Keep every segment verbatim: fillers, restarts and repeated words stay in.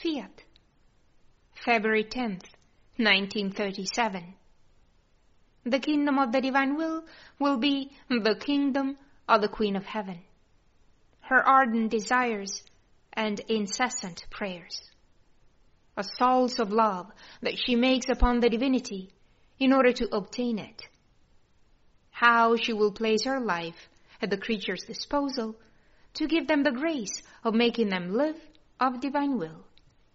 Fiat, February tenth, nineteen thirty-seven. The kingdom of the divine will will be the kingdom of the Queen of Heaven. Her ardent desires and incessant prayers. Assaults of love that she makes upon the divinity in order to obtain it. How she will place her life at the creature's disposal to give them the grace of making them live of divine will.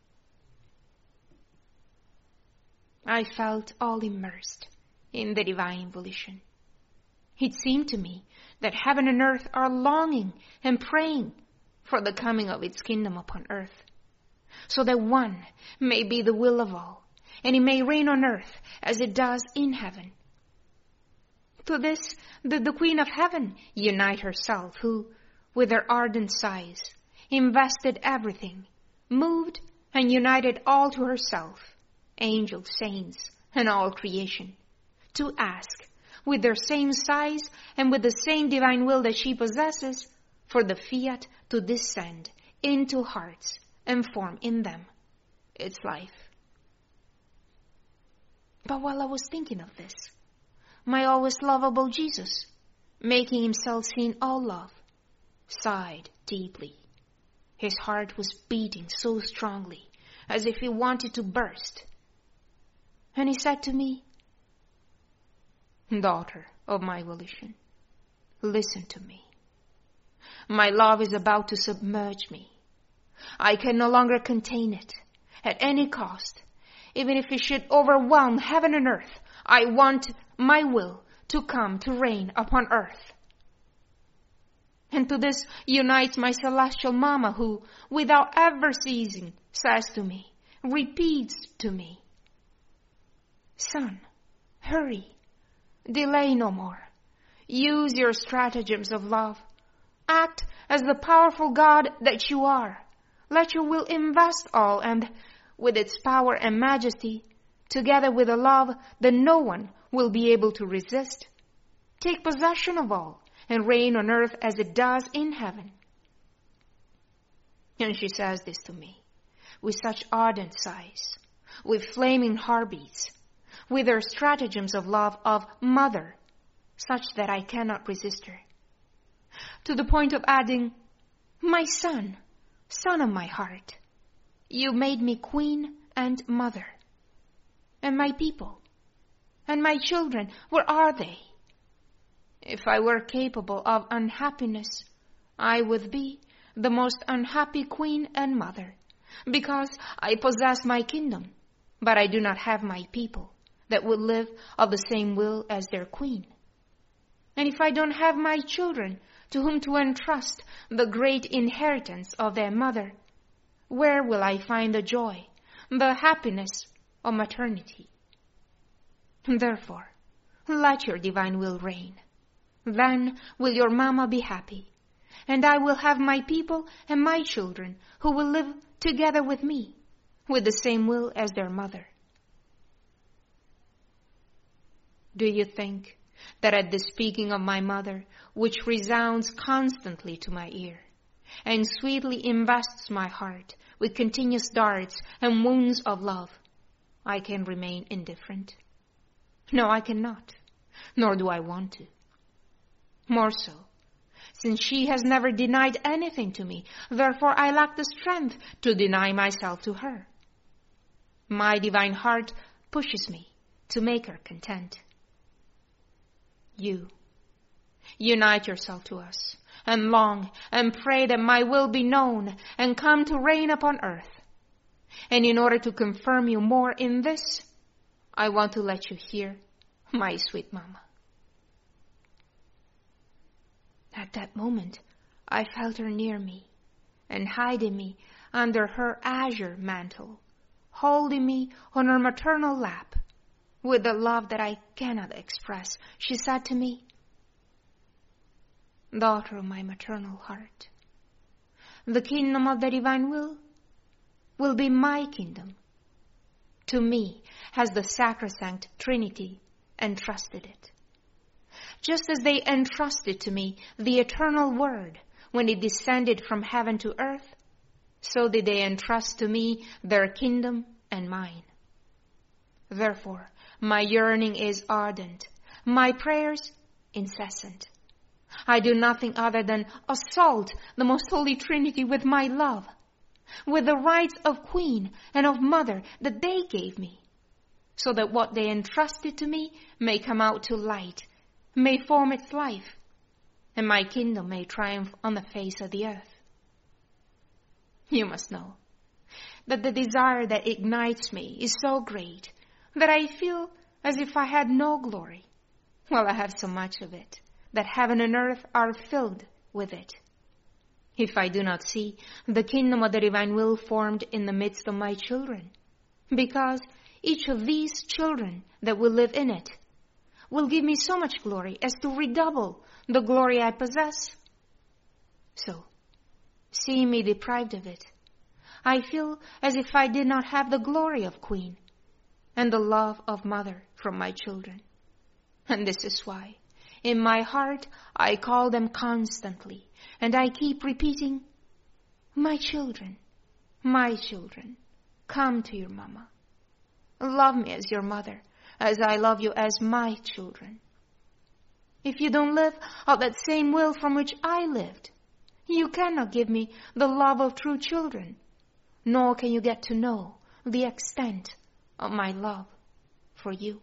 I felt all immersed in the divine volition. It seemed to me that heaven and earth are longing and praying for the coming of its kingdom upon earth, so that one may be the will of all, and it may reign on earth as it does in heaven. To this did the Queen of Heaven unite herself, who, with her ardent sighs, invested everything, moved and united all to herself, angels, saints, and all creation, to ask, with their same sighs and with the same divine will that she possesses, for the fiat to descend into hearts and form in them its life. But while I was thinking of this, my always lovable Jesus, making himself seen all love, sighed deeply. His heart was beating so strongly, as if he wanted to burst. And he said to me, "Daughter of my volition, listen to me. My love is about to submerge me. I can no longer contain it at any cost. Even if it should overwhelm heaven and earth, I want my will to come to reign upon earth." And to this unites my celestial Mama, who, without ever ceasing, says to me, repeats to me, "Son, hurry, delay no more. Use your stratagems of love. Act as the powerful God that you are. Let your will invest all, and with its power and majesty, together with a love that no one will be able to resist, take possession of all and reign on earth as it does in heaven." And she says this to me with such ardent sighs, with flaming heartbeats, with her stratagems of love of mother, such that I cannot resist her, to the point of adding, "My son, son of my heart, you made me queen and mother. And my people, and my children, where are they? If I were capable of unhappiness, I would be the most unhappy queen and mother, because I possess my kingdom, but I do not have my people that would live of the same will as their queen. And if I don't have my children to whom to entrust the great inheritance of their mother, where will I find the joy, the happiness of maternity? Therefore, let your divine will reign. Then will your Mama be happy, and I will have my people and my children who will live together with me, with the same will as their mother." Do you think that at the speaking of my mother, which resounds constantly to my ear, and sweetly invests my heart with continuous darts and wounds of love, I can remain indifferent? No, I cannot, nor do I want to. More so, since she has never denied anything to me, therefore I lack the strength to deny myself to her. My divine heart pushes me to make her content. You, unite yourself to us, and long and pray that my will be known and come to reign upon earth. And in order to confirm you more in this, I want to let you hear my sweet Mama. At that moment, I felt her near me and hiding me under her azure mantle, holding me on her maternal lap. With a love that I cannot express, she said to me, "Daughter of my maternal heart, the kingdom of the divine will will be my kingdom. To me has the sacrosanct Trinity entrusted it. Just as they entrusted to me the eternal Word when it descended from heaven to earth, so did they entrust to me their kingdom and mine. Therefore, my yearning is ardent, my prayers incessant. I do nothing other than assault the most holy Trinity with my love, with the rights of queen and of mother that they gave me, so that what they entrusted to me may come out to light, may form its life, and my kingdom may triumph on the face of the earth. You must know that the desire that ignites me is so great that I feel as if I had no glory, while I have so much of it, that heaven and earth are filled with it. If I do not see the kingdom of the divine will formed in the midst of my children, because each of these children that will live in it will give me so much glory as to redouble the glory I possess. So, seeing me deprived of it, I feel as if I did not have the glory of queen and the love of mother from my children. And this is why, in my heart, I call them constantly, and I keep repeating, my children, my children, come to your mama. Love me as your mother, as I love you as my children. If you don't live out that same will from which I lived, you cannot give me the love of true children, nor can you get to know the extent of my love for you.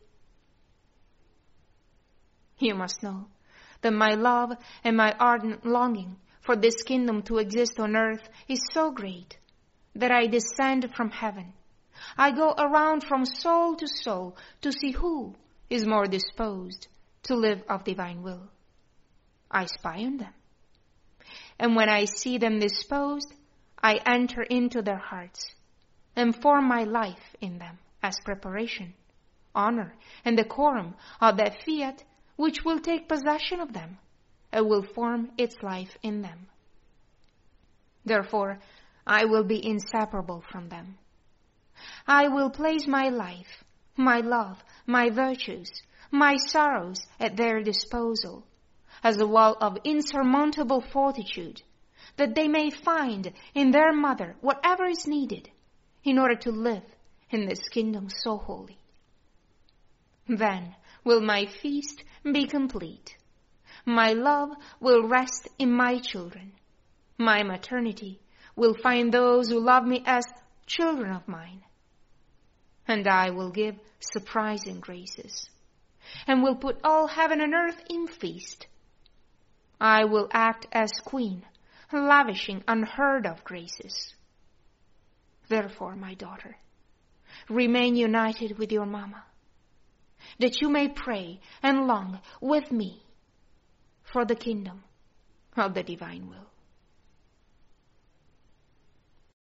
You must know that my love and my ardent longing for this kingdom to exist on earth is so great that I descend from heaven. I go around from soul to soul to see who is more disposed to live of divine will. I spy on them. And when I see them disposed, I enter into their hearts and form my life in them as preparation, honor, and decorum of that fiat which will take possession of them and will form its life in them. Therefore, I will be inseparable from them. I will place my life, my love, my virtues, my sorrows at their disposal as a wall of insurmountable fortitude, that they may find in their mother whatever is needed in order to live in this kingdom so holy. Then will my feast be complete. My love will rest in my children. My maternity will find those who love me as children of mine. And I will give surprising graces, and will put all heaven and earth in feast. I will act as queen, lavishing unheard of graces. Therefore, my daughter, remain united with your mama, that you may pray and long with me for the kingdom of the divine will.